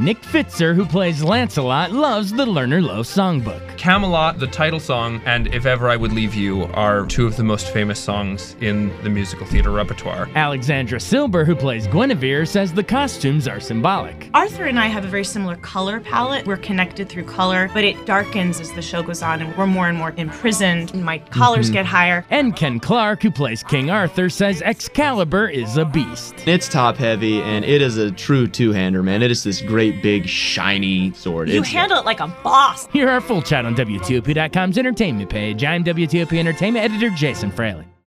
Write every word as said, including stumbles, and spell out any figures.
Nick Fitzer, who plays Lancelot, loves the Lerner Loewe songbook. Camelot, the title song, and If Ever I Would Leave You are two of the most famous songs in the musical theater repertoire. Alexandra Silber, who plays Guinevere, says the costumes are symbolic. Arthur and I have a very similar color palette. We're connected through color, but it darkens as the show goes on, and we're more and more imprisoned, and my collars Mm-hmm. get higher. And Ken Clark, who plays King Arthur, says Excalibur is a beast. It's top heavy, and it is a true two-hander, man. It is this great, big, shiny sword. You It's handle it like a boss. Hear our full chat on W T O P dot com's entertainment page. I'm W T O P Entertainment editor Jason Fraley.